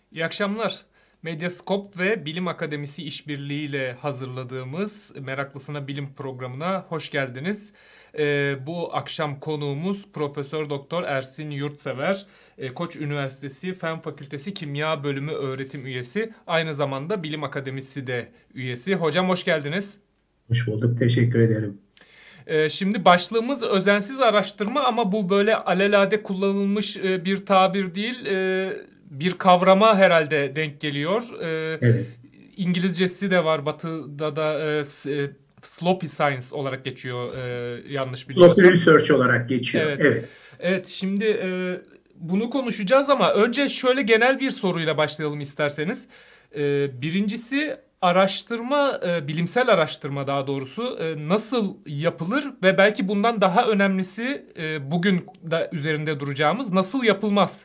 İyi akşamlar. Medyaskop ve Bilim Akademisi işbirliğiyle hazırladığımız Meraklısına Bilim programına hoş geldiniz. Bu akşam konuğumuz Profesör Doktor Ersin Yurtsever, Koç Üniversitesi Fen Fakültesi Kimya Bölümü öğretim üyesi, aynı zamanda Bilim Akademisi de üyesi. Hocam hoş geldiniz. Hoş bulduk. Teşekkür ederim. Şimdi başlığımız özensiz araştırma ama bu böyle alelade kullanılmış bir tabir değil, bir kavrama herhalde denk geliyor. Evet. İngilizcesi de var, Batı'da da sloppy science olarak geçiyor, yanlış Sloppy biliyorsam. Research olarak geçiyor. Evet, Evet. evet. Şimdi bunu konuşacağız ama önce şöyle genel bir soruyla başlayalım isterseniz. Birincisi araştırma, bilimsel araştırma daha doğrusu nasıl yapılır ve belki bundan daha önemlisi bugün de üzerinde duracağımız nasıl yapılmaz?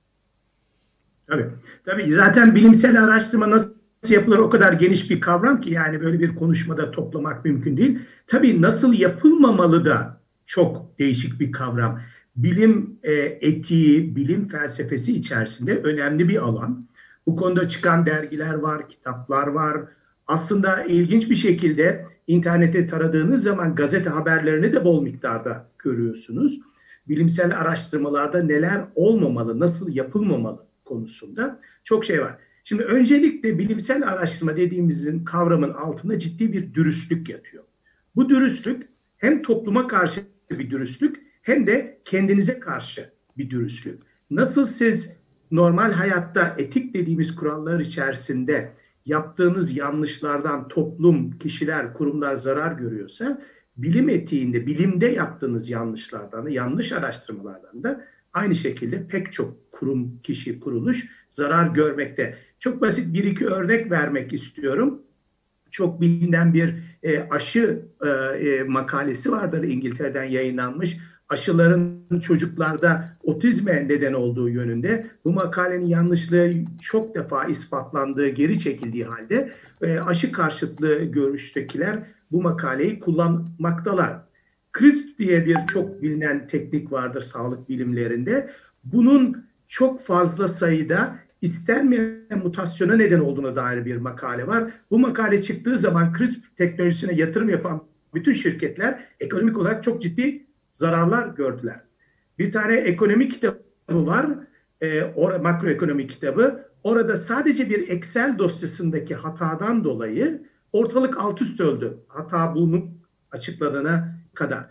Tabii. Tabii zaten bilimsel araştırma nasıl yapılır o kadar geniş bir kavram ki yani böyle bir konuşmada toplamak mümkün değil. Tabii nasıl yapılmamalı da çok değişik bir kavram. Bilim etiği, bilim felsefesi içerisinde önemli bir alan. Bu konuda çıkan dergiler var, kitaplar var. Aslında ilginç bir şekilde internette taradığınız zaman gazete haberlerini de bol miktarda görüyorsunuz. Bilimsel araştırmalarda neler olmamalı, nasıl yapılmamalı konusunda çok şey var. Şimdi öncelikle bilimsel araştırma dediğimizin kavramın altında ciddi bir dürüstlük yatıyor. Bu dürüstlük hem topluma karşı bir dürüstlük hem de kendinize karşı bir dürüstlük. Nasıl siz normal hayatta etik dediğimiz kurallar içerisinde yaptığınız yanlışlardan toplum, kişiler, kurumlar zarar görüyorsa bilim etiğinde, bilimde yaptığınız yanlışlardan, yanlış araştırmalardan da aynı şekilde pek çok kurum, kişi, kuruluş zarar görmekte. Çok basit bir iki örnek vermek istiyorum. Çok bilinen bir aşı makalesi vardır, İngiltere'den yayınlanmış. Aşıların çocuklarda otizme neden olduğu yönünde. Bu makalenin yanlışlığı çok defa ispatlandığı, geri çekildiği halde aşı karşıtlığı görüştekiler bu makaleyi kullanmaktalar. CRISP diye bir çok bilinen teknik vardır sağlık bilimlerinde. Bunun çok fazla sayıda istenmeyen mutasyona neden olduğuna dair bir makale var. Bu makale çıktığı zaman CRISP teknolojisine yatırım yapan bütün şirketler ekonomik olarak çok ciddi zararlar gördüler. Bir tane ekonomi kitabı var, makroekonomi kitabı. Orada sadece bir Excel dosyasındaki hatadan dolayı ortalık alt üst öldü. Hata bulunup açıklanana kadar.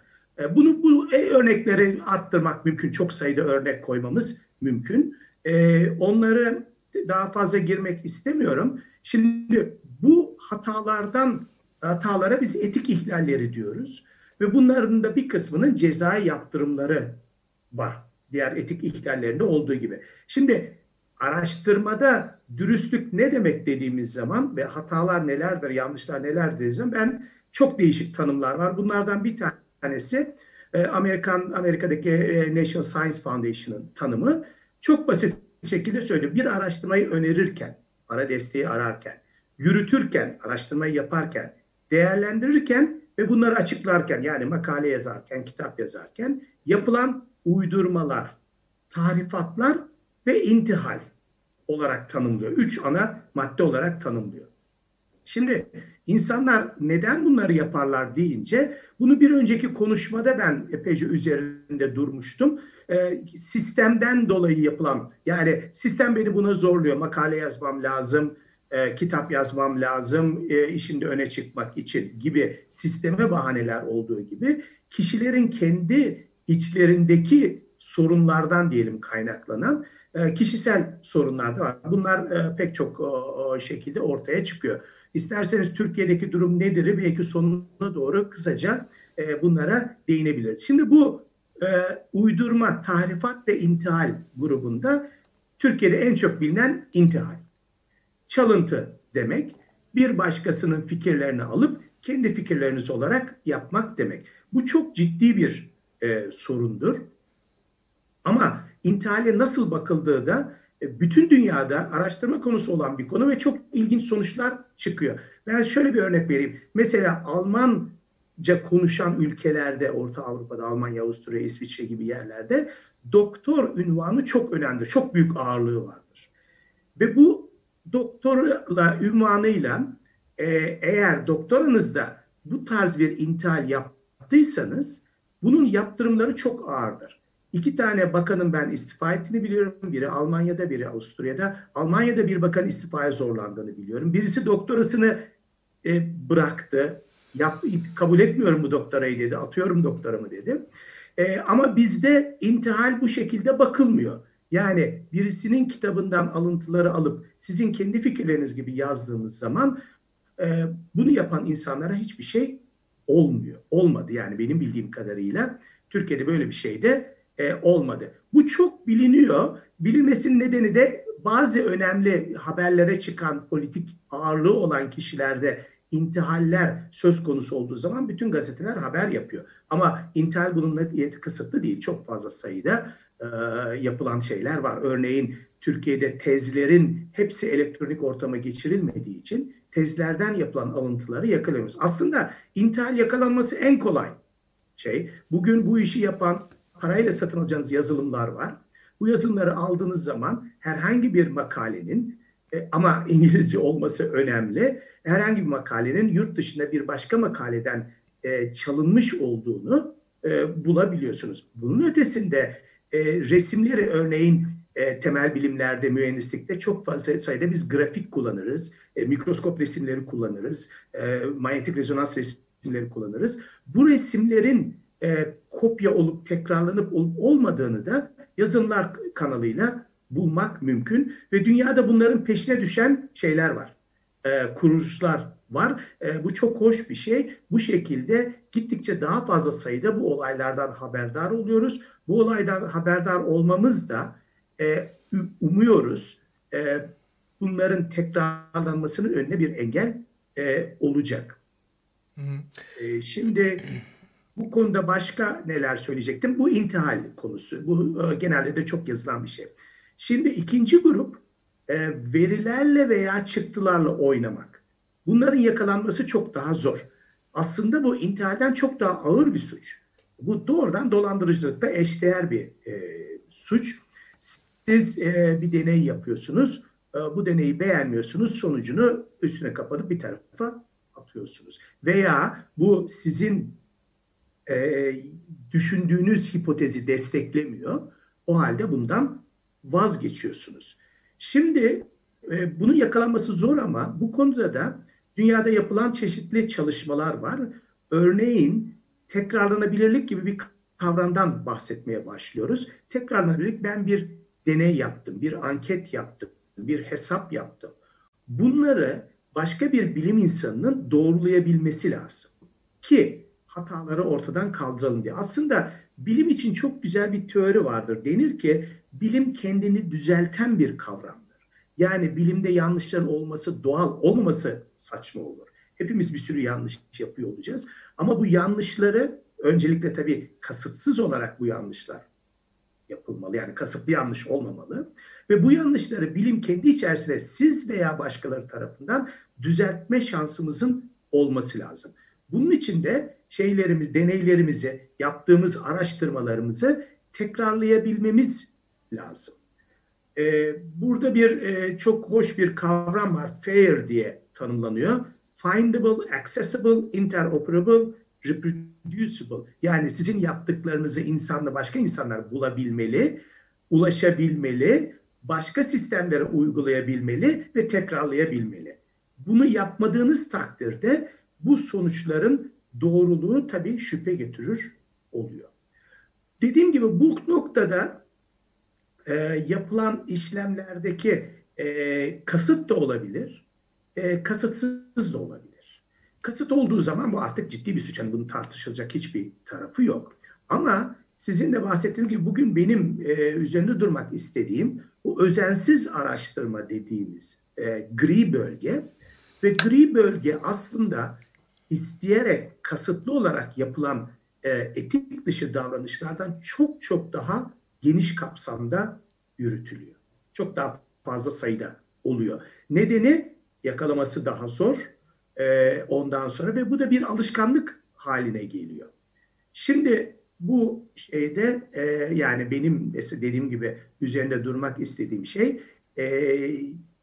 Bu örnekleri arttırmak mümkün. Çok sayıda örnek koymamız mümkün. Onları daha fazla girmek istemiyorum. Şimdi bu hatalara biz etik ihlalleri diyoruz. Ve bunların da bir kısmının cezai yaptırımları var. Diğer etik ihlallerinde olduğu gibi. Şimdi araştırmada dürüstlük ne demek dediğimiz zaman ve hatalar nelerdir, yanlışlar nelerdir dediğimiz zaman çok değişik tanımlar var. Bunlardan bir tanesi Amerika'daki National Science Foundation'ın tanımı. Çok basit şekilde söyleyeyim. Bir araştırmayı önerirken, para desteği ararken, yürütürken, araştırmayı yaparken, değerlendirirken ve bunları açıklarken yani makale yazarken, kitap yazarken yapılan uydurmalar, tarifatlar ve intihal olarak tanımlıyor. Üç ana madde olarak tanımlıyor. Şimdi insanlar neden bunları yaparlar deyince bunu bir önceki konuşmada ben epeyce üzerinde durmuştum. Sistemden dolayı yapılan yani sistem beni buna zorluyor. Makale yazmam lazım, kitap yazmam lazım, işinde öne çıkmak için gibi sisteme bahaneler olduğu gibi kişilerin kendi içlerindeki sorunlardan diyelim kaynaklanan kişisel sorunlar da var. Bunlar pek çok şekilde ortaya çıkıyor. İsterseniz Türkiye'deki durum nedir? Belki sonuna doğru kısaca bunlara değinebiliriz. Şimdi bu uydurma, tahrifat ve intihal grubunda Türkiye'de en çok bilinen intihal. Çalıntı demek. Bir başkasının fikirlerini alıp kendi fikirleriniz olarak yapmak demek. Bu çok ciddi bir sorundur. Ama intihale nasıl bakıldığı da bütün dünyada araştırma konusu olan bir konu ve çok ilginç sonuçlar çıkıyor. Ben şöyle bir örnek vereyim. Mesela Almanca konuşan ülkelerde, Orta Avrupa'da, Almanya, Avusturya, İsviçre gibi yerlerde doktor unvanı çok önemli, çok büyük ağırlığı vardır. Ve bu doktora ünvanıyla eğer doktoranızda bu tarz bir intihal yaptıysanız bunun yaptırımları çok ağırdır. İki tane bakanın ben istifa ettiğini biliyorum. Biri Almanya'da, biri Avusturya'da. Almanya'da bir bakan istifaya zorlandığını biliyorum. Birisi doktorasını bıraktı. Kabul etmiyorum bu doktorayı dedi. Atıyorum doktoramı dedi. Ama bizde intihal bu şekilde bakılmıyor. Yani birisinin kitabından alıntıları alıp sizin kendi fikirleriniz gibi yazdığınız zaman bunu yapan insanlara hiçbir şey olmuyor. Olmadı yani benim bildiğim kadarıyla. Türkiye'de böyle bir şey de olmadı. Bu çok biliniyor. Bilinmesinin nedeni de bazı önemli haberlere çıkan politik ağırlığı olan kişilerde intihaller söz konusu olduğu zaman bütün gazeteler haber yapıyor. Ama intihal bununla kısıtlı değil. Çok fazla sayıda yapılan şeyler var. Örneğin Türkiye'de tezlerin hepsi elektronik ortama geçirilmediği için tezlerden yapılan alıntıları yakalamıyoruz. Aslında intihal yakalanması en kolay şey. Bugün bu işi yapan parayla satın alacağınız yazılımlar var. Bu yazılımları aldığınız zaman herhangi bir makalenin ama İngilizce olması önemli. Herhangi bir makalenin yurt dışında bir başka makaleden çalınmış olduğunu bulabiliyorsunuz. Bunun ötesinde resimleri örneğin temel bilimlerde, mühendislikte çok fazla sayıda biz grafik kullanırız, mikroskop resimleri kullanırız, manyetik rezonans resimleri kullanırız. Bu resimlerin kopya olup tekrarlanıp olmadığını da yazılımlar kanalıyla bulmak mümkün ve dünyada bunların peşine düşen şeyler var. Kuruluşlar var. Bu çok hoş bir şey. Bu şekilde gittikçe daha fazla sayıda bu olaylardan haberdar oluyoruz. Bu olaydan haberdar olmamız da umuyoruz bunların tekrarlanmasının önüne bir engel olacak. Şimdi bu konuda başka neler söyleyecektim? Bu intihal konusu. Bu genelde de çok yazılan bir şey. Şimdi ikinci grup verilerle veya çıktılarla oynamak. Bunların yakalanması çok daha zor. Aslında bu intihalden çok daha ağır bir suç. Bu doğrudan dolandırıcılıkla eşdeğer bir suç. Siz bir deney yapıyorsunuz. Bu deneyi beğenmiyorsunuz. Sonucunu üstüne kapatıp bir tarafa atıyorsunuz. Veya bu sizin düşündüğünüz hipotezi desteklemiyor. O halde bundan vazgeçiyorsunuz. Şimdi bunun yakalanması zor ama bu konuda da dünyada yapılan çeşitli çalışmalar var. Örneğin tekrarlanabilirlik gibi bir kavramdan bahsetmeye başlıyoruz. Tekrarlanabilirlik, ben bir deney yaptım, bir anket yaptım, bir hesap yaptım. Bunları başka bir bilim insanının doğrulayabilmesi lazım ki hataları ortadan kaldıralım diye. Aslında bilim için çok güzel bir teori vardır. Denir ki bilim kendini düzelten bir kavramdır. Yani bilimde yanlışların olması doğal, olmaması saçma olur. Hepimiz bir sürü yanlış yapıyor olacağız. Ama bu yanlışları öncelikle tabii kasıtsız olarak bu yanlışlar yapılmalı. Yani kasıtlı yanlış olmamalı. Ve bu yanlışları bilim kendi içerisinde siz veya başkaları tarafından düzeltme şansımızın olması lazım. Bunun için de deneylerimizi, yaptığımız araştırmalarımızı tekrarlayabilmemiz lazım. Burada çok hoş bir kavram var. FAIR diye tanımlanıyor. Findable, Accessible, Interoperable, Reproducible. Yani sizin yaptıklarınızı başka insanlar bulabilmeli, ulaşabilmeli, başka sistemlere uygulayabilmeli ve tekrarlayabilmeli. Bunu yapmadığınız takdirde bu sonuçların doğruluğu tabii şüphe getirir oluyor. Dediğim gibi bu noktada yapılan işlemlerdeki kasıt da olabilir, kasıtsız da olabilir. Kasıt olduğu zaman bu artık ciddi bir suç. Yani bunun tartışılacak hiçbir tarafı yok. Ama sizin de bahsettiğiniz gibi bugün benim üzerinde durmak istediğim bu özensiz araştırma dediğimiz gri bölge ve gri bölge aslında isteyerek, kasıtlı olarak yapılan etik dışı davranışlardan çok çok daha geniş kapsamda yürütülüyor. Çok daha fazla sayıda oluyor. Nedeni yakalaması daha zor ondan sonra ve bu da bir alışkanlık haline geliyor. Şimdi bu şeyde yani benim dediğim gibi üzerinde durmak istediğim şey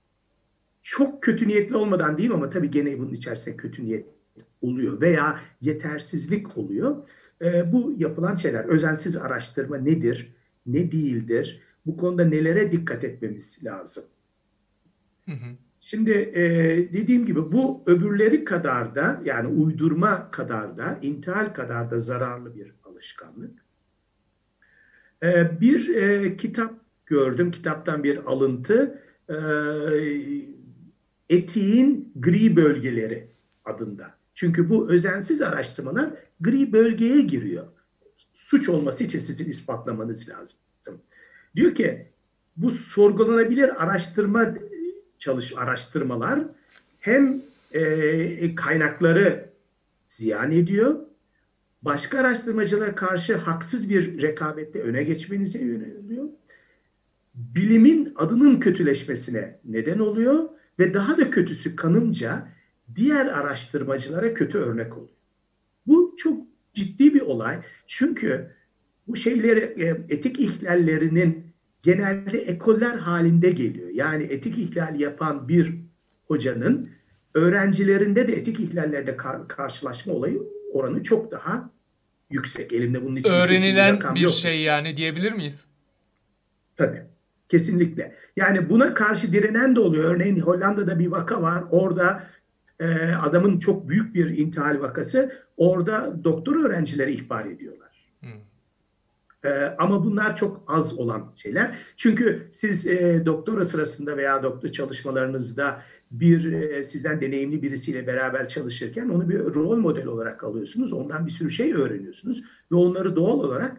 çok kötü niyetli olmadan diyeyim ama tabii gene bunun içerisinde kötü niyet oluyor veya yetersizlik oluyor. Bu yapılan şeyler, özensiz araştırma nedir, ne değildir, bu konuda nelere dikkat etmemiz lazım? Hı hı. Şimdi dediğim gibi bu öbürleri kadar da yani uydurma kadar da intihal kadar da zararlı bir alışkanlık. Bir kitap gördüm, kitaptan bir alıntı. Etiğin gri bölgeleri adında. Çünkü bu özensiz araştırmalar gri bölgeye giriyor. Suç olması için sizin ispatlamanız lazım. Diyor ki bu sorgulanabilir araştırmalar hem kaynakları ziyan ediyor, başka araştırmacılara karşı haksız bir rekabette öne geçmenize yöneliyor, bilimin adının kötüleşmesine neden oluyor ve daha da kötüsü kanımca diğer araştırmacılara kötü örnek oluyor. Bu çok ciddi bir olay. Çünkü bu şeyleri etik ihlallerinin genelde ekoller halinde geliyor. Yani etik ihlal yapan bir hocanın öğrencilerinde de etik ihlallerle karşılaşma oranı çok daha yüksek. Elimde bunun için kesin bir Öğrenilen rakam bir yok. şey yani diyebilir miyiz? Tabii. Kesinlikle. Yani buna karşı direnen de oluyor. Örneğin Hollanda'da bir vaka var. Orada adamın çok büyük bir intihal vakası. Orada doktor öğrencileri ihbar ediyorlar. Hmm. Ama bunlar çok az olan şeyler. Çünkü siz doktora sırasında veya doktor çalışmalarınızda sizden deneyimli birisiyle beraber çalışırken onu bir rol model olarak alıyorsunuz. Ondan bir sürü şey öğreniyorsunuz ve onları doğal olarak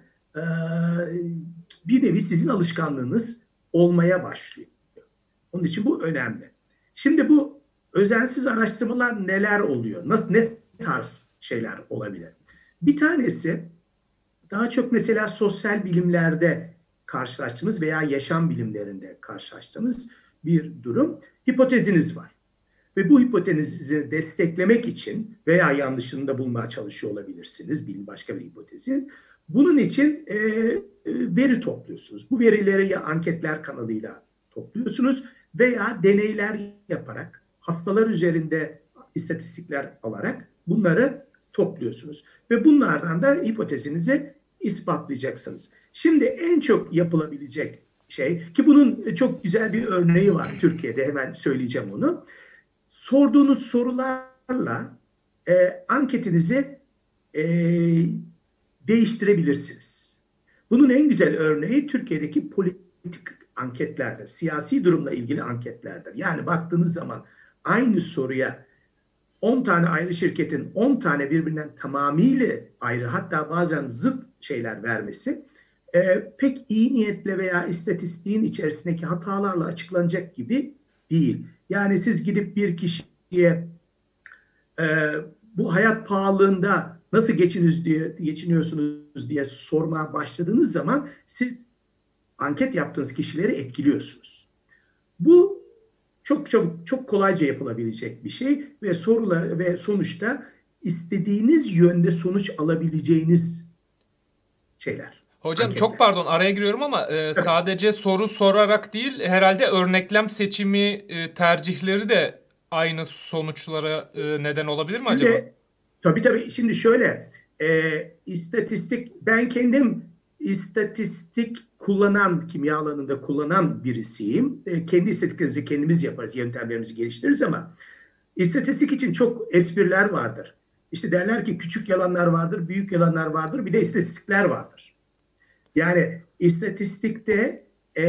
bir nevi sizin alışkanlığınız olmaya başlıyor. Onun için bu önemli. Şimdi bu özensiz araştırmalar neler oluyor? Ne tarz şeyler olabilir? Bir tanesi daha çok mesela sosyal bilimlerde karşılaştığımız veya yaşam bilimlerinde karşılaştığımız bir durum. Hipoteziniz var. Ve bu hipotezinizi desteklemek için veya yanlışında bulmaya çalışıyor olabilirsiniz. Başka bir hipotezi. Bunun için veri topluyorsunuz. Bu verileri ya anketler kanalıyla topluyorsunuz veya deneyler yaparak, hastalar üzerinde istatistikler alarak bunları topluyorsunuz. Ve bunlardan da hipotezinizi ispatlayacaksınız. Şimdi en çok yapılabilecek şey, ki bunun çok güzel bir örneği var Türkiye'de, hemen söyleyeceğim onu. Sorduğunuz sorularla anketinizi değiştirebilirsiniz. Bunun en güzel örneği Türkiye'deki politik anketlerdir. Siyasi durumla ilgili anketlerdir. Yani baktığınız zaman aynı soruya 10 tane ayrı şirketin 10 tane birbirinden tamamıyla ayrı, hatta bazen zıt şeyler vermesi pek iyi niyetle veya istatistiğin içerisindeki hatalarla açıklanacak gibi değil. Yani siz gidip bir kişiye bu hayat pahalılığında nasıl geçiniyorsunuz diye sormaya başladığınız zaman siz anket yaptığınız kişileri etkiliyorsunuz. Bu çok çabuk, çok kolayca yapılabilecek bir şey ve sorular ve sonuçta istediğiniz yönde sonuç alabileceğiniz şeyler. Hocam Anketler. çok pardon araya giriyorum ama sadece soru sorarak değil herhalde örneklem seçimi tercihleri de aynı sonuçlara neden olabilir mi acaba? Tabii. Şimdi şöyle istatistik, ben kendim istatistik kimya alanında kullanan birisiyim. Kendi istatistiklerimizi kendimiz yaparız, yöntemlerimizi geliştiririz ama istatistik için çok espriler vardır. İşte derler ki küçük yalanlar vardır, büyük yalanlar vardır, bir de istatistikler vardır. Yani istatistikte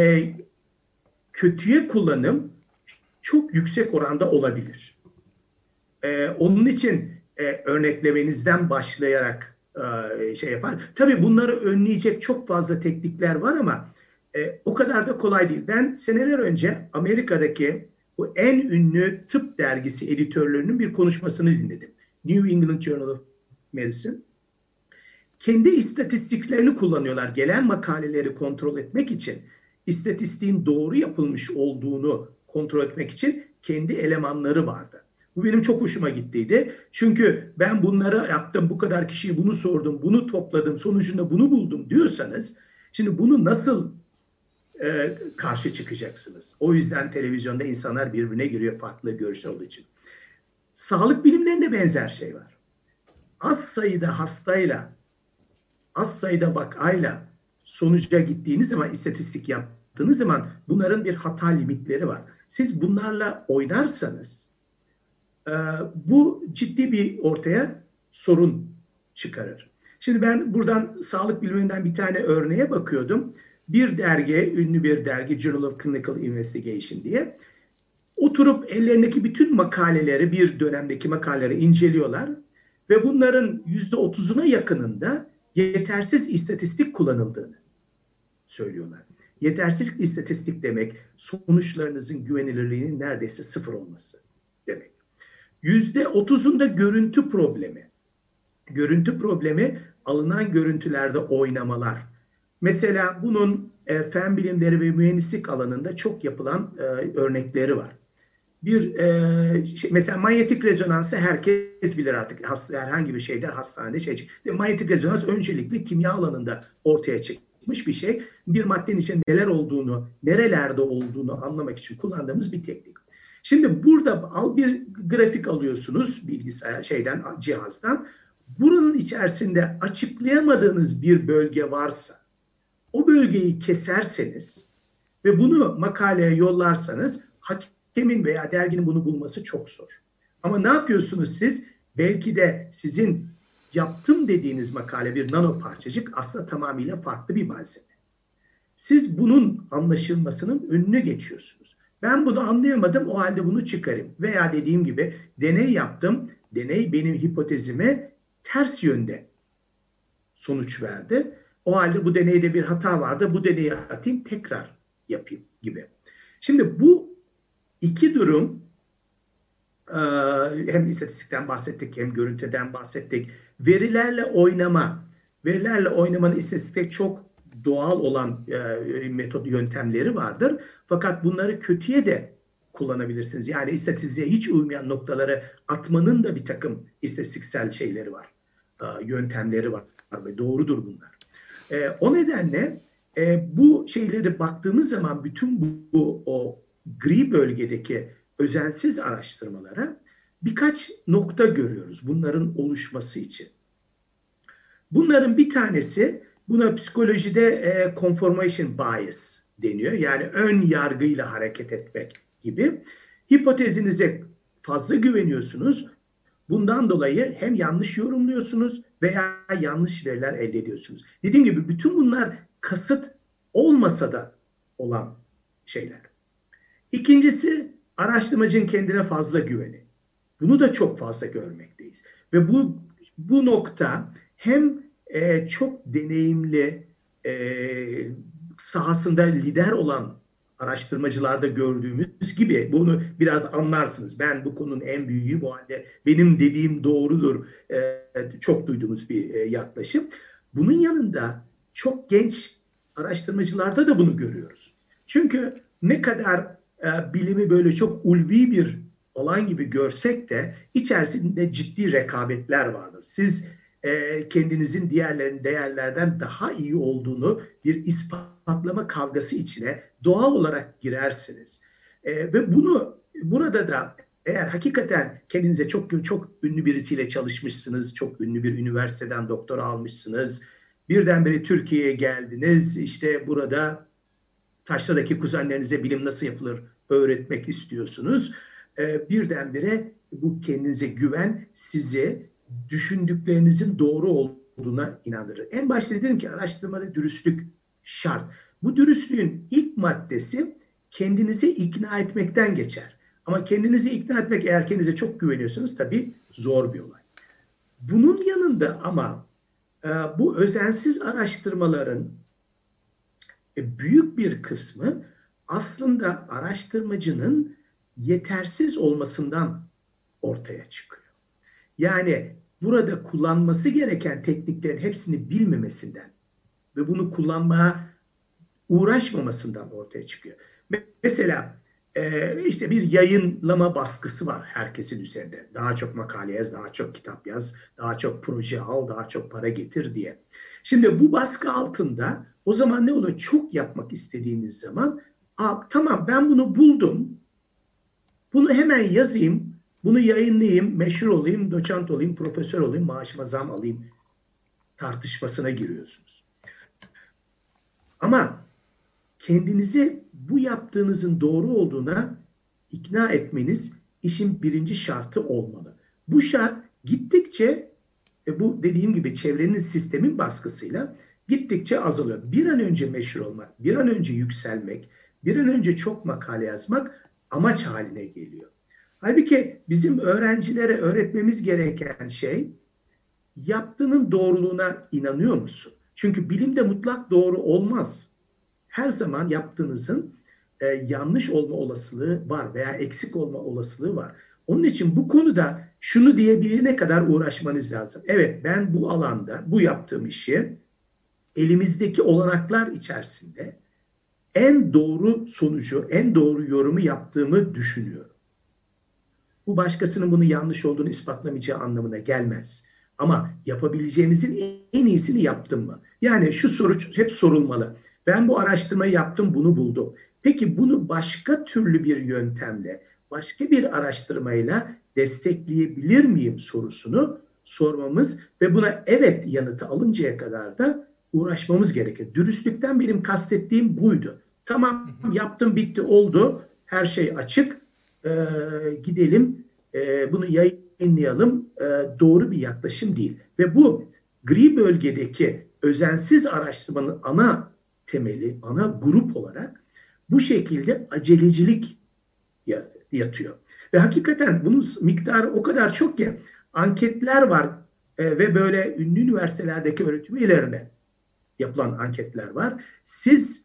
kötüye kullanım çok yüksek oranda olabilir. Onun için örneklemenizden başlayarak şey yapar. Tabii bunları önleyecek çok fazla teknikler var ama o kadar da kolay değil. Ben seneler önce Amerika'daki bu en ünlü tıp dergisi editörlerinin bir konuşmasını dinledim. New England Journal of Medicine. Kendi istatistiklerini kullanıyorlar. Gelen makaleleri kontrol etmek için, istatistiğin doğru yapılmış olduğunu kontrol etmek için kendi elemanları vardı. Bu benim çok hoşuma gittiydi. Çünkü ben bunları yaptım, bu kadar kişiye bunu sordum, bunu topladım, sonucunda bunu buldum diyorsanız, şimdi bunu nasıl karşı çıkacaksınız. O yüzden televizyonda insanlar birbirine giriyor farklı görüş olduğu için. Sağlık bilimlerinde benzer şey var. Az sayıda hastayla, az sayıda vakayla sonuca gittiğiniz zaman, istatistik yaptığınız zaman bunların bir hata limitleri var. Siz bunlarla oynarsanız bu ciddi bir ortaya sorun çıkarır. Şimdi ben buradan sağlık biliminden bir tane örneğe bakıyordum. Bir dergi, ünlü bir dergi, Journal of Clinical Investigation diye, oturup ellerindeki bütün makaleleri, bir dönemdeki makaleleri inceliyorlar ve bunların %30'una yakınında yetersiz istatistik kullanıldığını söylüyorlar. Yetersiz istatistik demek sonuçlarınızın güvenilirliğinin neredeyse sıfır olması demek. %30'unda görüntü problemi. Görüntü problemi alınan görüntülerde oynamalar. Mesela bunun fen bilimleri ve mühendislik alanında çok yapılan örnekleri var. Mesela manyetik rezonansı herkes bilir artık. Herhangi bir şeyde hastanede manyetik rezonans öncelikle kimya alanında ortaya çıkmış bir şey. Bir maddenin içinde neler olduğunu, nerelerde olduğunu anlamak için kullandığımız bir teknik. Şimdi burada bir grafik alıyorsunuz bilgisayar cihazdan. Buranın içerisinde açıklayamadığınız bir bölge varsa o bölgeyi keserseniz ve bunu makaleye yollarsanız hakemin veya derginin bunu bulması çok zor. Ama ne yapıyorsunuz siz? Belki de sizin yaptım dediğiniz makale bir nano parçacık aslında tamamıyla farklı bir malzeme. Siz bunun anlaşılmasının önüne geçiyorsunuz. Ben bunu anlayamadım, o halde bunu çıkarayım. Veya dediğim gibi deney yaptım. Deney benim hipotezime ters yönde sonuç verdi. O halde bu deneyde bir hata vardı. Bu deneyi atayım, tekrar yapayım gibi. Şimdi bu iki durum, hem istatistikten bahsettik hem görüntüden bahsettik. Verilerle oynama. Verilerle oynamanın istatistikte çok doğal olan metot yöntemleri vardır. Fakat bunları kötüye de kullanabilirsiniz. Yani istatistiğe hiç uymayan noktaları atmanın da bir takım istatistiksel şeyleri var. Yöntemleri var ve doğrudur bunlar. O nedenle bu şeyleri baktığımız zaman bütün o gri bölgedeki özensiz araştırmalara birkaç nokta görüyoruz bunların oluşması için. Bunların bir tanesi, buna psikolojide confirmation bias deniyor. Yani ön yargıyla hareket etmek gibi. Hipotezinize fazla güveniyorsunuz. Bundan dolayı hem yanlış yorumluyorsunuz veya yanlış veriler elde ediyorsunuz. Dediğim gibi bütün bunlar kasıt olmasa da olan şeyler. İkincisi, araştırmacının kendine fazla güveni. Bunu da çok fazla görmekteyiz. Ve bu nokta hem çok deneyimli, sahasında lider olan araştırmacılarda gördüğümüz gibi, bunu biraz anlarsınız. Ben bu konunun en büyüğü, bu halde benim dediğim doğrudur. Çok duyduğumuz bir yaklaşım. Bunun yanında çok genç araştırmacılarda da bunu görüyoruz. Çünkü ne kadar bilimi böyle çok ulvi bir alan gibi görsek de içerisinde ciddi rekabetler vardır. Siz kendinizin değerlerden daha iyi olduğunu bir ispatlama kavgası içine doğal olarak girersiniz. Ve burada da eğer hakikaten kendinize çok ünlü birisiyle çalışmışsınız, çok ünlü bir üniversiteden doktora almışsınız, birdenbire Türkiye'ye geldiniz, işte burada Taşra'daki kuzenlerinize bilim nasıl yapılır öğretmek istiyorsunuz. Birdenbire bu kendinize güven sizi düşündüklerinizin doğru olduğuna inandırır. En başta dedim ki araştırmada dürüstlük şart. Bu dürüstlüğün ilk maddesi kendinizi ikna etmekten geçer. Ama kendinizi ikna etmek, eğer kendinize çok güveniyorsanız, tabii zor bir olay. Bunun yanında ama bu özensiz araştırmaların büyük bir kısmı aslında araştırmacının yetersiz olmasından ortaya çıkıyor. Yani burada kullanması gereken tekniklerin hepsini bilmemesinden ve bunu kullanmaya uğraşmamasından ortaya çıkıyor. Mesela işte bir yayınlama baskısı var herkesin üzerinde. Daha çok makale yaz, daha çok kitap yaz, daha çok proje al, daha çok para getir diye. Şimdi bu baskı altında o zaman ne oluyor? Çok yapmak istediğiniz zaman, tamam ben bunu buldum, bunu hemen yazayım, bunu yayınlayayım, meşhur olayım, doçent olayım, profesör olayım, maaşıma zam alayım tartışmasına giriyorsunuz. Ama kendinizi bu yaptığınızın doğru olduğuna ikna etmeniz işin birinci şartı olmalı. Bu şart gittikçe bu dediğim gibi çevrenin, sistemin baskısıyla gittikçe azalıyor. Bir an önce meşhur olmak, bir an önce yükselmek, bir an önce çok makale yazmak amaç haline geliyor. Halbuki bizim öğrencilere öğretmemiz gereken şey, yaptığının doğruluğuna inanıyor musun? Çünkü bilimde mutlak doğru olmaz. Her zaman yaptığınızın yanlış olma olasılığı var veya eksik olma olasılığı var. Onun için bu konuda şunu diyebilene kadar uğraşmanız lazım. Evet, ben bu alanda, bu yaptığım işi elimizdeki olanaklar içerisinde en doğru sonucu, en doğru yorumu yaptığımı düşünüyorum. Bu başkasının bunu yanlış olduğunu ispatlamayacağı anlamına gelmez. Ama yapabileceğimizin en iyisini yaptım mı? Yani şu soru hep sorulmalı. Ben bu araştırmayı yaptım, bunu buldum. Peki bunu başka türlü bir yöntemle, başka bir araştırmayla destekleyebilir miyim sorusunu sormamız ve buna evet yanıtı alıncaya kadar da uğraşmamız gerekir. Dürüstlükten benim kastettiğim buydu. Tamam, yaptım, bitti, oldu. Her şey açık. Gidelim, bunu yayınlayalım. Doğru bir yaklaşım değil. Ve bu gri bölgedeki özensiz araştırmanın ana temeli, ana grup olarak bu şekilde acelecilik yatıyor. Ve hakikaten bunun miktarı o kadar çok ki anketler var ve böyle ünlü üniversitelerdeki öğretim üyelerine yapılan anketler var. Siz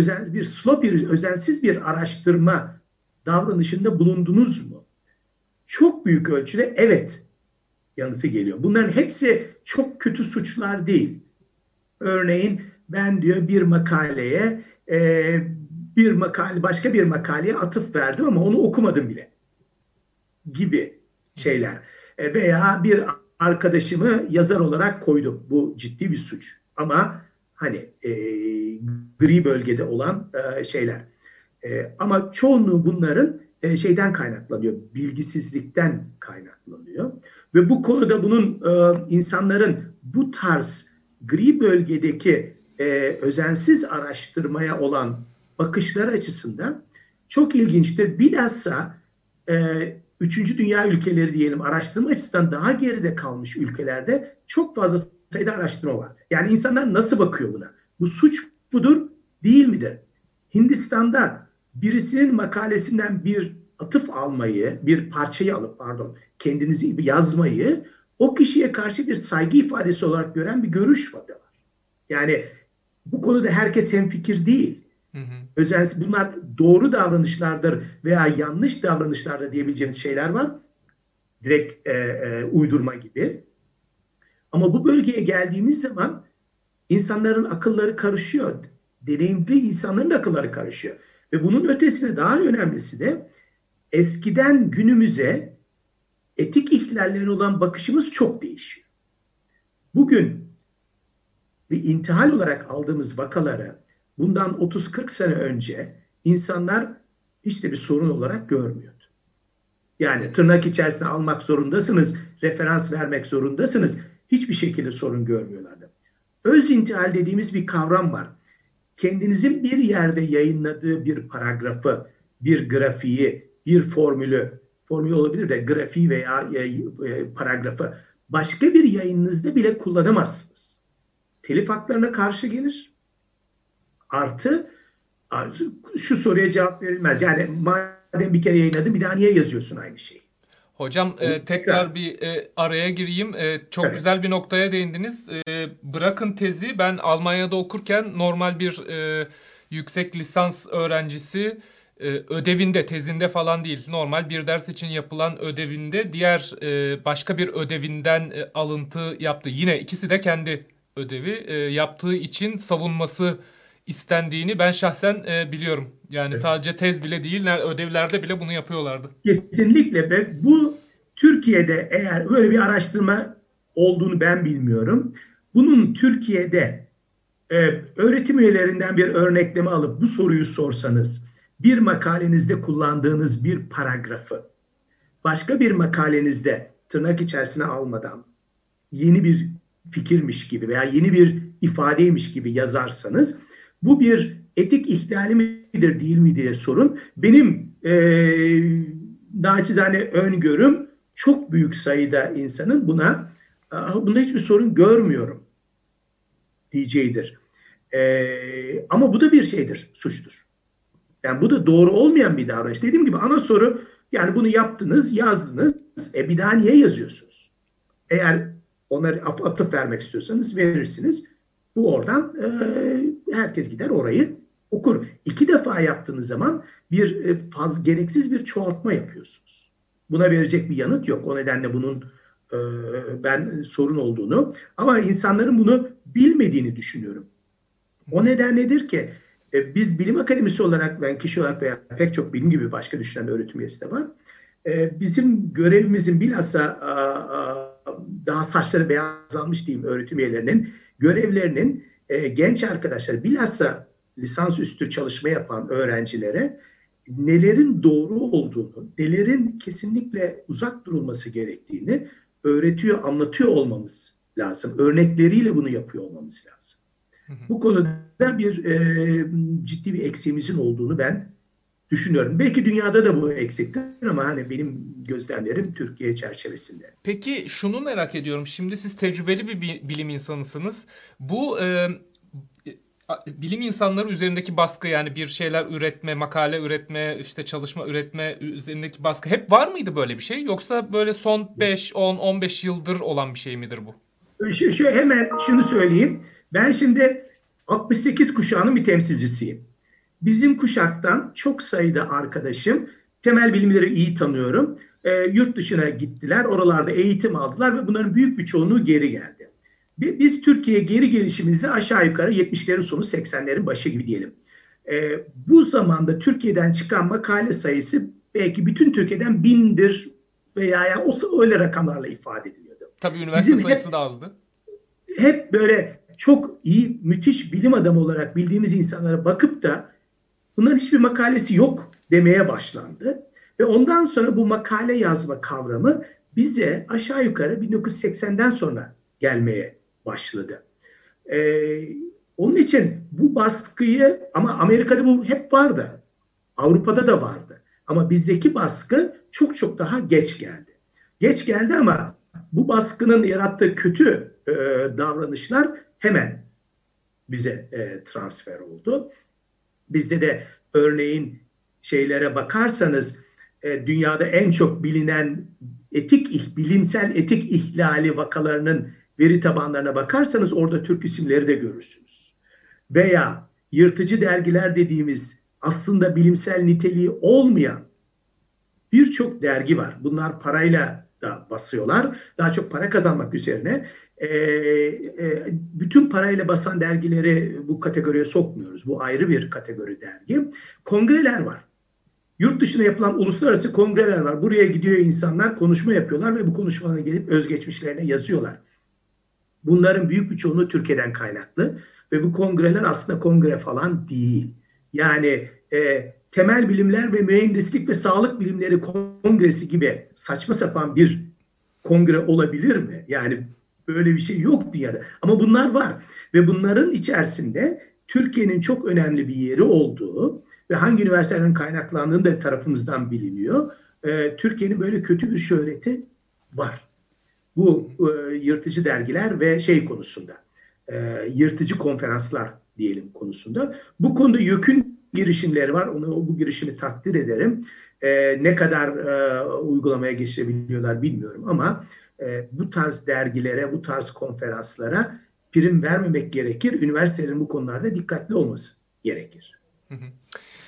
özensiz bir araştırma davranışında bulundunuz mu? Çok büyük ölçüde evet yanıtı geliyor. Bunların hepsi çok kötü suçlar değil. Örneğin ben diyor başka bir makaleye atıf verdim ama onu okumadım bile gibi şeyler. Veya bir arkadaşımı yazar olarak koydum. Bu ciddi bir suç. Ama hani gri bölgede olan şeyler. Ama çoğunluğu bunların şeyden kaynaklanıyor, bilgisizlikten kaynaklanıyor. Ve bu konuda bunun insanların bu tarz gri bölgedeki özensiz araştırmaya olan bakışları açısından çok ilginçtir. Bilhassa 3. dünya ülkeleri diyelim, araştırma açısından daha geride kalmış ülkelerde çok fazla sayıda araştırma var. Yani insanlar nasıl bakıyor buna? Bu suç mudur, değil midir? Hindistan'da birisinin makalesinden bir atıf almayı, bir parçayı alıp kendinizi yazmayı o kişiye karşı bir saygı ifadesi olarak gören bir görüş var. Yani bu konuda herkes hemfikir değil. Özellikle bunlar doğru davranışlardır veya yanlış davranışlardır diyebileceğimiz şeyler var. Direkt uydurma gibi. Ama bu bölgeye geldiğimiz zaman insanların akılları karışıyor. Deneyimli insanların akılları karışıyor. Ve bunun ötesine daha önemlisi de eskiden günümüze etik ihlallerine olan bakışımız çok değişiyor. Bugün bir intihal olarak aldığımız vakaları bundan 30-40 sene önce insanlar hiç de bir sorun olarak görmüyordu. Yani tırnak içerisine almak zorundasınız, referans vermek zorundasınız. Hiçbir şekilde sorun görmüyorlardı. Öz intihal dediğimiz bir kavram var. Kendinizin bir yerde yayınladığı bir paragrafı, bir grafiği, bir formül olabilir de grafiği veya paragrafı başka bir yayınınızda bile kullanamazsınız. Telif haklarına karşı gelir. Artı şu soruya cevap verilmez. Yani madem bir kere yayınladın bir daha niye yazıyorsun aynı şeyi? Hocam tekrar bir araya gireyim. Çok Evet. güzel bir noktaya değindiniz. Bırakın tezi, ben Almanya'da okurken normal bir yüksek lisans öğrencisi ödevinde, tezinde falan değil, normal bir ders için yapılan ödevinde diğer başka bir ödevinden alıntı yaptı. Yine ikisi de kendi ödevi yaptığı için savunması istendiğini ben şahsen biliyorum. Yani sadece tez bile değil, ödevlerde bile bunu yapıyorlardı. Kesinlikle ve bu Türkiye'de eğer böyle bir araştırma olduğunu ben bilmiyorum. Bunun Türkiye'de öğretim üyelerinden bir örnekleme alıp bu soruyu sorsanız, bir makalenizde kullandığınız bir paragrafı başka bir makalenizde tırnak içerisine almadan yeni bir fikirmiş gibi veya yeni bir ifadeymiş gibi yazarsanız bu bir etik ihlali midir değil mi diye sorun. Benim naçizane öngörüm çok büyük sayıda insanın bunda hiçbir sorun görmüyorum diyeceğidir. Ama bu da bir şeydir, suçtur. Yani bu da doğru olmayan bir davranış. Dediğim gibi ana soru yani bunu yaptınız, yazdınız. Bir daha niye yazıyorsunuz? Eğer onlara atıf vermek istiyorsanız verirsiniz. Bu oradan herkes gider orayı okur. 2 defa yaptığınız zaman bir gereksiz bir çoğaltma yapıyorsunuz. Buna verecek bir yanıt yok. O nedenle bunun ben sorun olduğunu ama insanların bunu bilmediğini düşünüyorum. O neden nedir ki? Biz bilim akademisi olarak ben kişi olarak veya pek çok bilim gibi başka düşünen öğretim üyesi de var. Bizim görevimizin bilhassa daha saçları beyazlanmış diyeyim öğretim üyelerinin görevlerinin genç arkadaşlar bilhassa lisansüstü çalışma yapan öğrencilere nelerin doğru olduğunu, nelerin kesinlikle uzak durulması gerektiğini öğretiyor, anlatıyor olmamız lazım. Örnekleriyle bunu yapıyor olmamız lazım. Bu konuda ciddi bir eksiğimizin olduğunu ben düşünüyorum. Belki dünyada da bu eksiktir ama hani benim gözlemlerim Türkiye çerçevesinde. Peki şunu merak ediyorum. Şimdi siz tecrübeli bir bilim insanısınız. Bu bilim insanları üzerindeki baskı yani bir şeyler üretme, makale üretme, işte çalışma üretme üzerindeki baskı hep var mıydı böyle bir şey? Yoksa böyle son 5, 10, 15 yıldır olan bir şey midir bu? Hemen şunu söyleyeyim. Ben şimdi 68 kuşağının bir temsilcisiyim. Bizim kuşaktan çok sayıda arkadaşım temel bilimleri iyi tanıyorum. Yurt dışına gittiler, oralarda eğitim aldılar ve bunların büyük bir çoğunluğu geri geldi. Biz Türkiye geri gelişimizde aşağı yukarı 70'lerin sonu 80'lerin başı gibi diyelim. Bu zamanda Türkiye'den çıkan makale sayısı belki bütün Türkiye'den 1000'dir veya öyle rakamlarla ifade ediliyordu. Tabii üniversite sayısı da azdı. Hep böyle çok iyi, müthiş bilim adamı olarak bildiğimiz insanlara bakıp da bunların hiçbir makalesi yok demeye başlandı. Ve ondan sonra bu makale yazma kavramı bize aşağı yukarı 1980'den sonra gelmeye başladı. Onun için bu baskıyı ama Amerika'da bu hep vardı. Avrupa'da da vardı. Ama bizdeki baskı çok çok daha geç geldi. Geç geldi ama bu baskının yarattığı kötü davranışlar hemen bize transfer oldu. Bizde de örneğin şeylere bakarsanız dünyada en çok bilinen bilimsel etik ihlali vakalarının veri tabanlarına bakarsanız orada Türk isimleri de görürsünüz. Veya yırtıcı dergiler dediğimiz aslında bilimsel niteliği olmayan birçok dergi var. Bunlar parayla da basıyorlar. Daha çok para kazanmak üzerine. Bütün parayla basan dergileri bu kategoriye sokmuyoruz. Bu ayrı bir kategori dergi. Kongreler var. Yurt dışına yapılan uluslararası kongreler var. Buraya gidiyor insanlar, konuşma yapıyorlar ve bu konuşmalara gelip özgeçmişlerine yazıyorlar. Bunların büyük bir çoğunluğu Türkiye'den kaynaklı ve bu kongreler aslında kongre falan değil. Yani temel bilimler ve mühendislik ve sağlık bilimleri kongresi gibi saçma sapan bir kongre olabilir mi? Yani böyle bir şey yok dünyada. Ama bunlar var ve bunların içerisinde Türkiye'nin çok önemli bir yeri olduğu ve hangi üniversiteden kaynaklandığını da tarafımızdan biliniyor. Türkiye'nin böyle kötü bir şöhreti var. Bu yırtıcı dergiler ve konusunda, yırtıcı konferanslar diyelim konusunda. Bu konuda YÖK'ün girişimleri var. Bu girişimi takdir ederim. Ne kadar uygulamaya geçirebiliyorlar bilmiyorum ama bu tarz dergilere, bu tarz konferanslara prim vermemek gerekir. Üniversitelerin bu konularda dikkatli olması gerekir. Hı hı.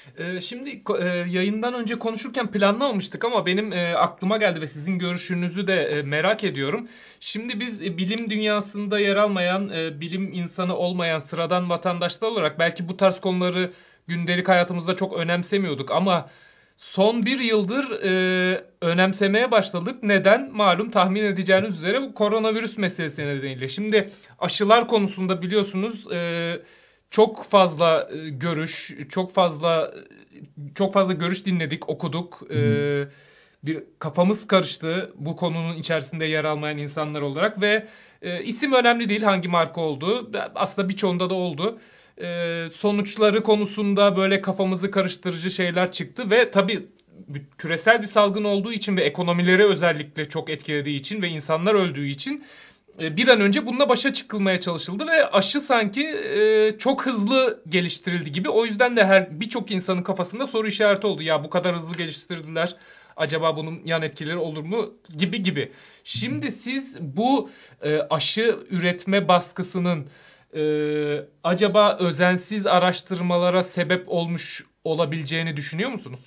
Şimdi yayından önce konuşurken planlamamıştık ama benim aklıma geldi ve sizin görüşünüzü de merak ediyorum. Şimdi biz bilim dünyasında yer almayan, bilim insanı olmayan sıradan vatandaşlar olarak belki bu tarz konuları gündelik hayatımızda çok önemsemiyorduk ama son bir yıldır önemsemeye başladık. Neden? Malum tahmin edeceğiniz üzere bu koronavirüs meselesi nedeniyle. Şimdi aşılar konusunda biliyorsunuz çok fazla görüş, çok fazla görüş dinledik, okuduk. Bir kafamız karıştı bu konunun içerisinde yer almayan insanlar olarak ve isim önemli değil hangi marka olduğu. Aslında birçoğunda da oldu. Sonuçları konusunda böyle kafamızı karıştırıcı şeyler çıktı ve tabii küresel bir salgın olduğu için ve ekonomileri özellikle çok etkilediği için ve insanlar öldüğü için bir an önce bununla başa çıkılmaya çalışıldı ve aşı sanki çok hızlı geliştirildi gibi. O yüzden de birçok insanın kafasında soru işareti oldu. Ya bu kadar hızlı geliştirdiler. Acaba bunun yan etkileri olur mu? Gibi. Şimdi siz bu aşı üretme baskısının acaba özensiz araştırmalara sebep olmuş olabileceğini düşünüyor musunuz?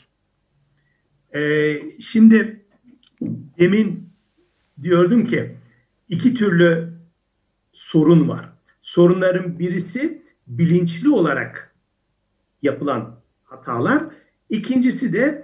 Şimdi demin diyordum ki iki türlü sorun var. Sorunların birisi bilinçli olarak yapılan hatalar. İkincisi de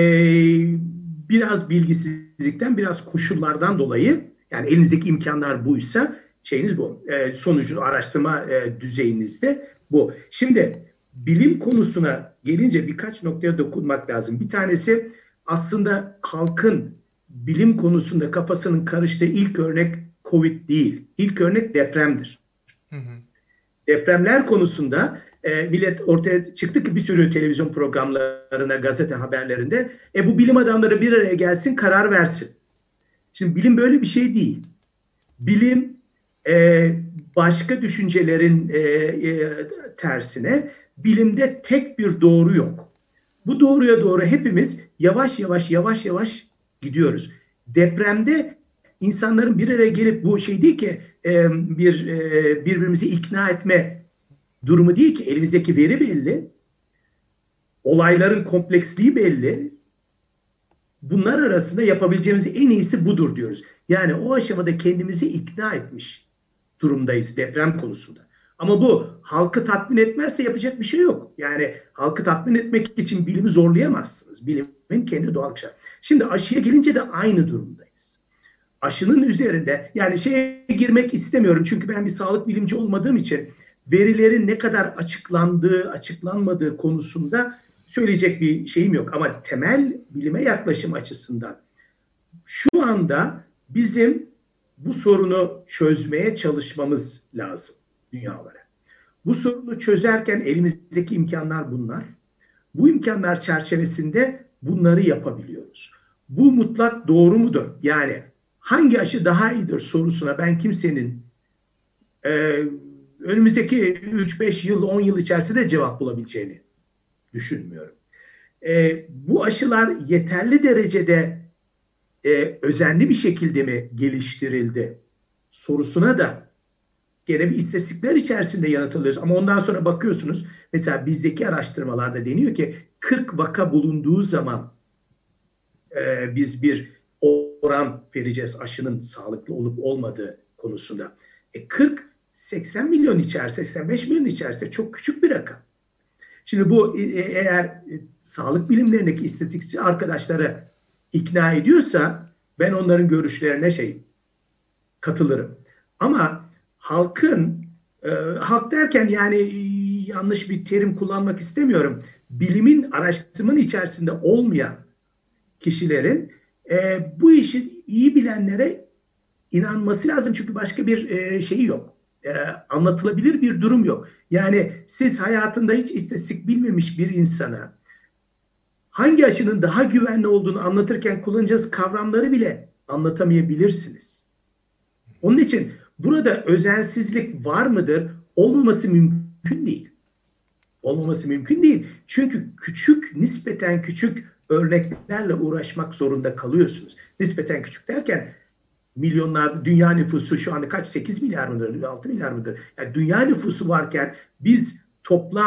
biraz bilgisizlikten, biraz koşullardan dolayı, yani elinizdeki imkanlar buysa şeyiniz bu. Sonucu araştırma düzeyinizde bu. Şimdi bilim konusuna gelince birkaç noktaya dokunmak lazım. Bir tanesi aslında halkın bilim konusunda kafasının karıştığı ilk örnek Covid değil. İlk örnek depremdir. Hı hı. Depremler konusunda millet ortaya çıktı ki bir sürü televizyon programlarına, gazete haberlerinde bu bilim adamları bir araya gelsin, karar versin. Şimdi bilim böyle bir şey değil. Bilim başka düşüncelerin tersine bilimde tek bir doğru yok. Bu doğruya doğru hepimiz yavaş yavaş gidiyoruz. Depremde insanların bir araya gelip bu şey değil ki birbirimizi ikna etme durumu değil ki, elimizdeki veri belli. Olayların kompleksliği belli. Bunlar arasında yapabileceğimiz en iyisi budur diyoruz. Yani o aşamada kendimizi ikna etmiş durumdayız deprem konusunda. Ama bu halkı tatmin etmezse yapacak bir şey yok. Yani halkı tatmin etmek için bilimi zorlayamazsınız. Bilimin kendi doğal şartı. Şimdi aşıya gelince de aynı durumdayız. Aşının üzerinde, yani şeye girmek istemiyorum çünkü ben bir sağlık bilimci olmadığım için verilerin ne kadar açıklandığı, açıklanmadığı konusunda söyleyecek bir şeyim yok. Ama temel bilime yaklaşım açısından şu anda bizim bu sorunu çözmeye çalışmamız lazım dünya olarak. Bu sorunu çözerken elimizdeki imkanlar bunlar. Bu imkanlar çerçevesinde bunları yapabiliyoruz. Bu mutlak doğru mudur? Yani hangi aşı daha iyidir sorusuna ben kimsenin önümüzdeki 3-5 yıl, 10 yıl içerisinde cevap bulabileceğini düşünmüyorum. Bu aşılar yeterli derecede özenli bir şekilde mi geliştirildi sorusuna da gene bir istatistikler içerisinde yanıt alıyoruz. Ama ondan sonra bakıyorsunuz, mesela bizdeki araştırmalarda deniyor ki 40 vaka bulunduğu zaman biz bir oran vereceğiz aşının sağlıklı olup olmadığı konusunda. 40-80 milyon içerse, 85 milyon içerse çok küçük bir rakam. Şimdi bu eğer sağlık bilimlerindeki istatistikçi arkadaşları ikna ediyorsa ben onların görüşlerine katılırım. Ama halkın, halk derken yani yanlış bir terim kullanmak istemiyorum. Bilimin, araştırmanın içerisinde olmayan kişilerin bu işi iyi bilenlere inanması lazım. Çünkü başka bir şeyi yok. Anlatılabilir bir durum yok. Yani siz hayatında hiç istatistik bilmemiş bir insana hangi aşının daha güvenli olduğunu anlatırken kullanacağınız kavramları bile anlatamayabilirsiniz. Onun için burada özensizlik var mıdır? Olmaması mümkün değil. Olmaması mümkün değil. Çünkü nispeten küçük örneklerle uğraşmak zorunda kalıyorsunuz. Nispeten küçük derken milyonlar, dünya nüfusu şu anda kaç? 8 milyar mıdır? 6 milyar mıdır? Yani dünya nüfusu varken biz toplam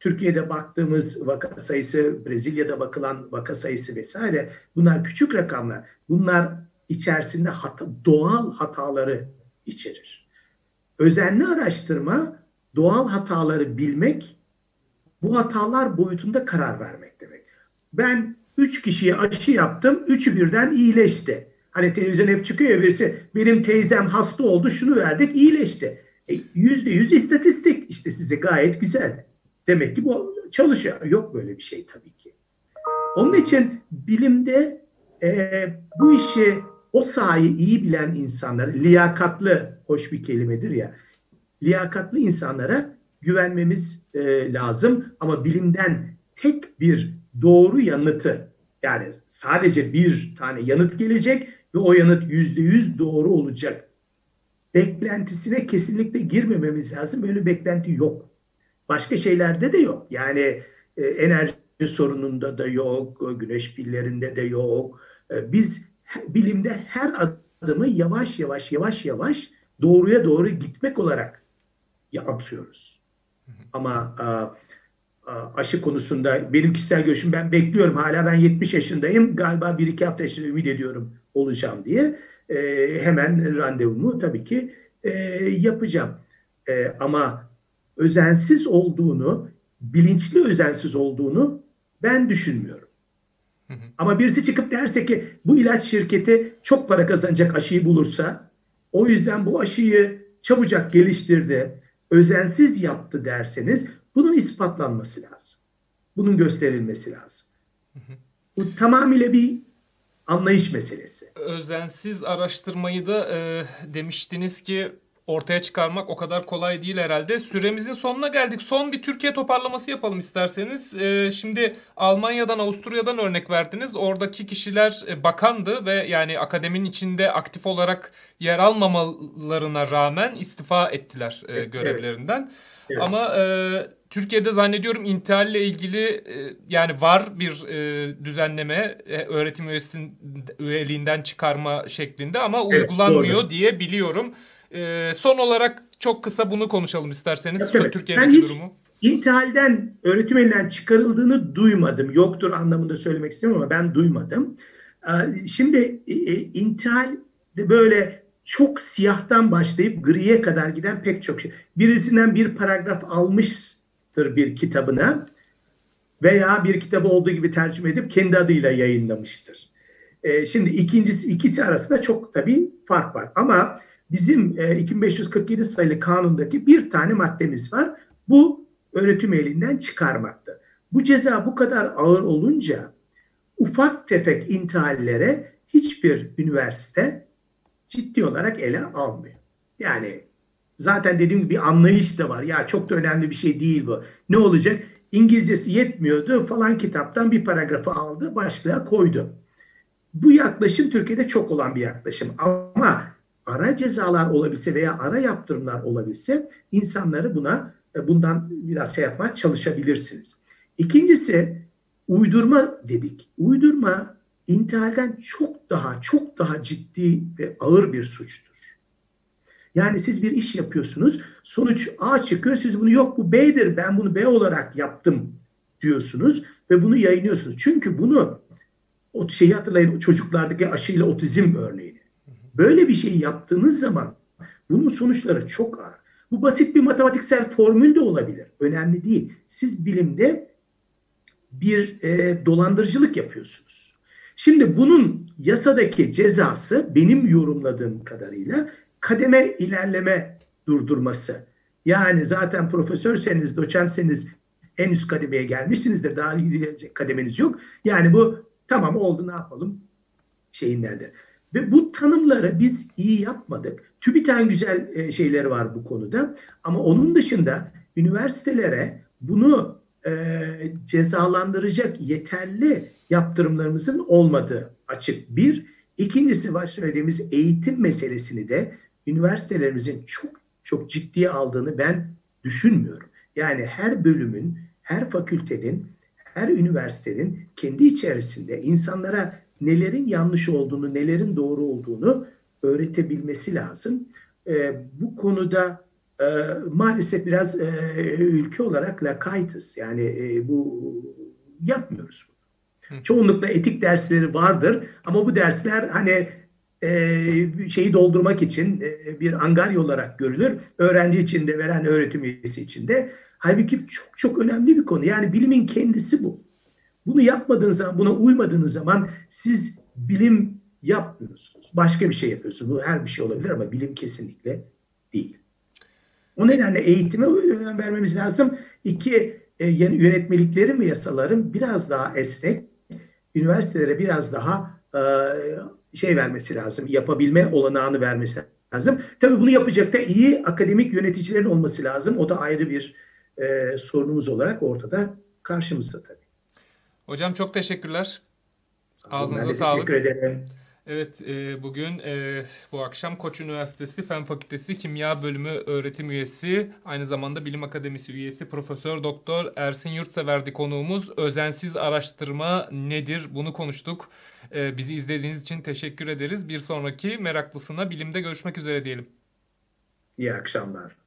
Türkiye'de baktığımız vaka sayısı, Brezilya'da bakılan vaka sayısı vesaire, bunlar küçük rakamlar. Bunlar içerisinde doğal hataları içerir. Özenli araştırma, doğal hataları bilmek, bu hatalar boyutunda karar vermek demek. Ben 3 kişiye aşı yaptım, 3'ü birden iyileşti. Hani televizyon hep çıkıyor ya, birisi benim teyzem hasta oldu, şunu verdik, iyileşti. %100 istatistik işte, size gayet güzel. Demek ki bu çalışıyor. Yok böyle bir şey tabii ki. Onun için bilimde bu işi, o sahayı iyi bilen insanlar, liyakatlı, hoş bir kelimedir ya, liyakatlı insanlara güvenmemiz lazım. Ama bilimden tek bir doğru yanıtı, yani sadece bir tane yanıt gelecek ve o yanıt %100 doğru olacak beklentisine kesinlikle girmememiz lazım. Böyle beklenti yok. Başka şeylerde de yok. Yani enerji sorununda da yok, güneş pillerinde de yok. Biz bilimde her adımı yavaş yavaş doğruya doğru gitmek olarak atıyoruz. Ama aşı konusunda benim kişisel görüşüm, ben bekliyorum. Hala ben 70 yaşındayım. Galiba 1-2 hafta içinde ümit ediyorum olacağım diye. Hemen randevumu tabii ki yapacağım. Ama özensiz olduğunu, bilinçli özensiz olduğunu ben düşünmüyorum. Ama birisi çıkıp derse ki bu ilaç şirketi çok para kazanacak aşıyı bulursa, o yüzden bu aşıyı çabucak geliştirdi, özensiz yaptı derseniz, bunun ispatlanması lazım. Bunun gösterilmesi lazım. Bu tamamıyla bir anlayış meselesi. Özensiz araştırmayı da demiştiniz ki ortaya çıkarmak o kadar kolay değil herhalde. Süremizin sonuna geldik. Son bir Türkiye toparlaması yapalım isterseniz. Şimdi Almanya'dan, Avusturya'dan örnek verdiniz. Oradaki kişiler bakandı ve yani akademinin içinde aktif olarak yer almamalarına rağmen istifa ettiler görevlerinden. Evet. Ama Türkiye'de zannediyorum intihalle ilgili yani var bir düzenleme, öğretim üyeliğinden çıkarma şeklinde ama uygulanmıyor, evet, diye biliyorum. Son olarak çok kısa bunu konuşalım isterseniz. Tabii. Türkiye'deki durumu. İntihalden, öğretim elinden çıkarıldığını duymadım. Yoktur anlamında söylemek istemiyorum ama ben duymadım. Şimdi intihal böyle çok siyahtan başlayıp griye kadar giden pek çok şey. Birisinden bir paragraf almıştır bir kitabına veya bir kitabı olduğu gibi tercüme edip kendi adıyla yayınlamıştır. Şimdi ikisi arasında çok tabii fark var. Ama bizim 2547 sayılı kanundaki bir tane maddemiz var. Bu öğretim elinden çıkarmaktır. Bu ceza bu kadar ağır olunca ufak tefek intihallere hiçbir üniversite ciddi olarak ele almıyor. Yani zaten dediğim gibi bir anlayış da var. Ya çok da önemli bir şey değil bu. Ne olacak? İngilizcesi yetmiyordu falan, kitaptan bir paragrafı aldı, başlığa koydu. Bu yaklaşım Türkiye'de çok olan bir yaklaşım. Ama ara cezalar olabilse veya ara yaptırımlar olabilse insanları bundan biraz yapmaya çalışabilirsiniz. İkincisi, uydurma dedik. Uydurma intihalden çok daha ciddi ve ağır bir suçtur. Yani siz bir iş yapıyorsunuz, sonuç A çıkıyor, siz bunu yok bu B'dir, ben bunu B olarak yaptım diyorsunuz ve bunu yayınlıyorsunuz. Çünkü bunu, o şeyi hatırlayın, çocuklardaki aşıyla otizm örneğini. Böyle bir şeyi yaptığınız zaman bunun sonuçları çok ağır. Bu basit bir matematiksel formül de olabilir. Önemli değil. Siz bilimde bir dolandırıcılık yapıyorsunuz. Şimdi bunun yasadaki cezası benim yorumladığım kadarıyla kademe ilerleme durdurması. Yani zaten profesörseniz, doçentseniz en üst kademeye gelmişsinizdir. Daha ilerleyecek kademeniz yok. Yani bu tamam oldu, ne yapalım şeyinlerdir. Ve bu tanımları biz iyi yapmadık. TÜBİTAK'ın güzel şeyleri var bu konuda. Ama onun dışında üniversitelere bunu cezalandıracak yeterli yaptırımlarımızın olmadığı açık bir. İkincisi, var söylediğimiz eğitim meselesini de üniversitelerimizin çok ciddiye aldığını ben düşünmüyorum. Yani her bölümün, her fakültenin, her üniversitenin kendi içerisinde insanlara nelerin yanlış olduğunu, nelerin doğru olduğunu öğretebilmesi lazım. Bu konuda maalesef biraz ülke olarak lakaytız. Yani bu yapmıyoruz. Hı. Çoğunlukla etik dersleri vardır ama bu dersler hani şeyi doldurmak için bir angarya olarak görülür. Öğrenci için de veren öğretim üyesi için de. Halbuki çok çok önemli bir konu. Yani bilimin kendisi bu. Bunu yapmadığınız zaman, buna uymadığınız zaman siz bilim yapmıyorsunuz. Başka bir şey yapıyorsunuz. Bu her bir şey olabilir ama bilim kesinlikle değil. O nedenle eğitime önem vermemiz lazım. İki, yönetmeliklerin ve yasaların biraz daha esnek, üniversitelere biraz daha şey vermesi lazım, yapabilme olanağını vermesi lazım. Tabii bunu yapacak da iyi akademik yöneticilerin olması lazım. O da ayrı bir sorunumuz olarak ortada karşımızda tabii. Hocam çok teşekkürler. Sağ olun, ben Ağzınıza de teşekkür sağlık. ederim. Evet, bugün bu akşam Koç Üniversitesi Fen Fakültesi Kimya Bölümü öğretim üyesi, aynı zamanda Bilim Akademisi üyesi Profesör Doktor Ersin Yurtsever'di konuğumuz. Özensiz araştırma nedir? Bunu konuştuk. Bizi izlediğiniz için teşekkür ederiz. Bir sonraki Meraklısına Bilim'de görüşmek üzere diyelim. İyi akşamlar.